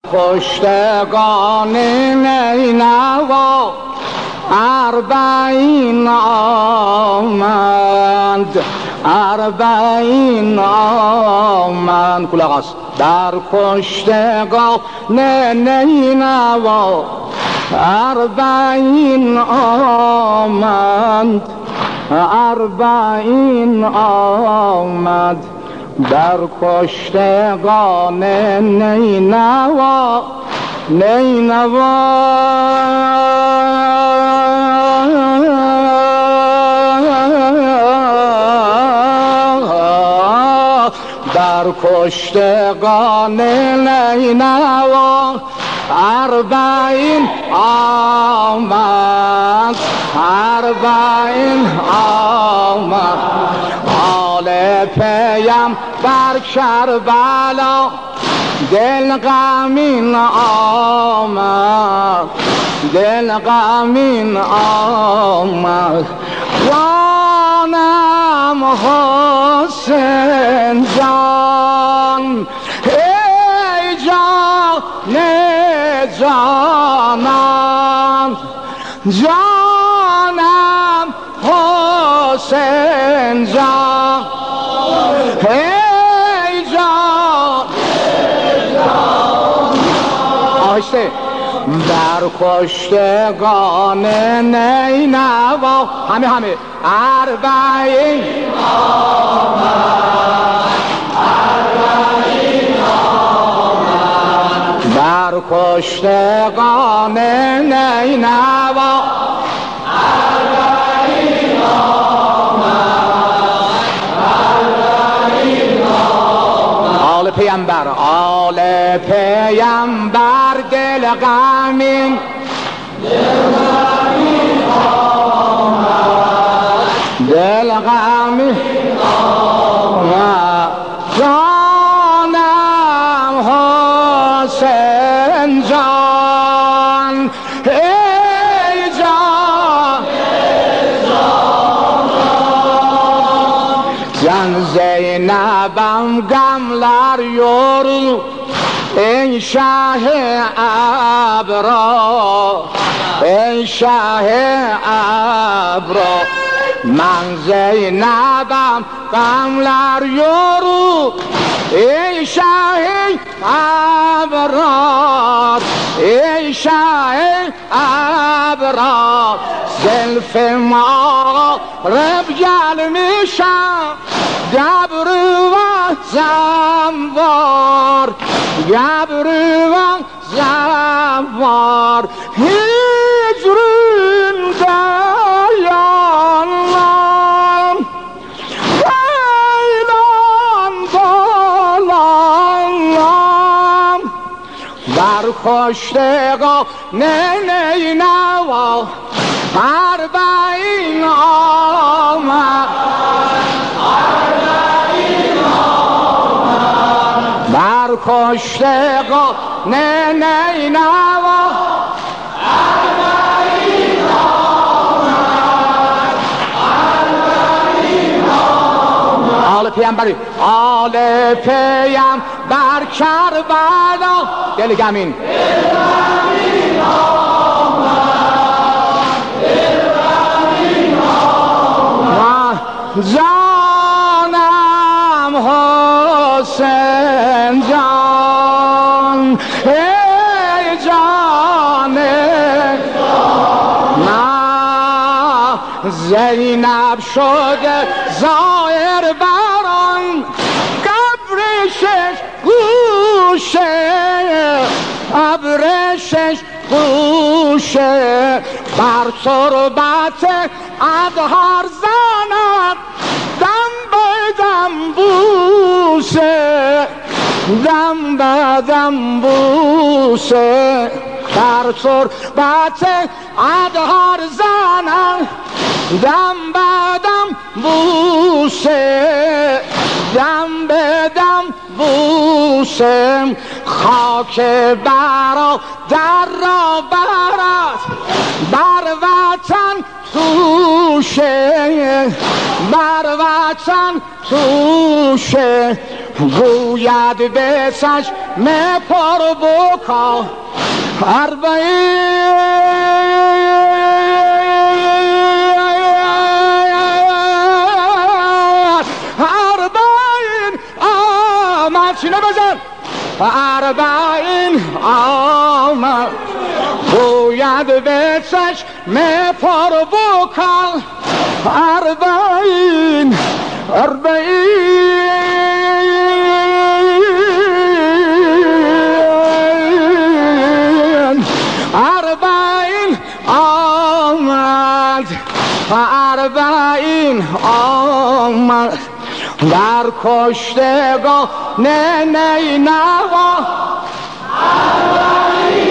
کشتگان نینوا اربعین آمد، اربعین آمد. کلاغ است. در کشتگان نینوا اربعین آمد، اربعین آمد. در کشتگان نینوا نینوا در کشتگان نینوا اربعین آمد، اربعین آمد. آل پیم بر کربلا دل غمین آمد، دل غمین آمد. جانم حسین جان، ای جان جانان، جانم حسین جان، ای جان آهسته. در کشتگان نینوا همه اربعین آمد، اربعین آمد. در کشتگان نینوا اربعین آمد، اربعین آمد. آل پیامبر، آل پیامبر دل غمین، دل غمین آمد، دل غمین آمد. جانم حسین جان، ای جان جان. زینبم گملر یورو ای شه ابرا، ای شه ابرا. من زینبم غملر یورو ای شه ابرار، ای شه ابرار. زلف ما رب گل میشم گبرو و زنوار، گبرو و زنوار. هجرون دیانم بیلان بالانم. در کشتگان نینوا اربعین آمد، اربعین آمد. در کشتگان نینوا اربعین آمد، اربعین آمد. آل پیامبر، آل پیامبر کربلا دل غمین، دل غمین آمد، دل غمین آمد. جانم حسین جان، ای جان نه. زینب شده ظاهر بران قبرشش گوشه، قبرشش گوشه. بر تربت ادهار زند دم به دم بوسه، دم به دم بوسه. بر تربت ادهار زند دم به دم بوسه، دم به دم بوسه. خاک برا در را برد بر وطن توشه، بر وطن توشه. گوید به چشم پر بکا اربعین آمد سینه بزن اربعین آمد گوید به چشم پر بکا اربعین اربعین آمد در کشتگاه نینوا اربعین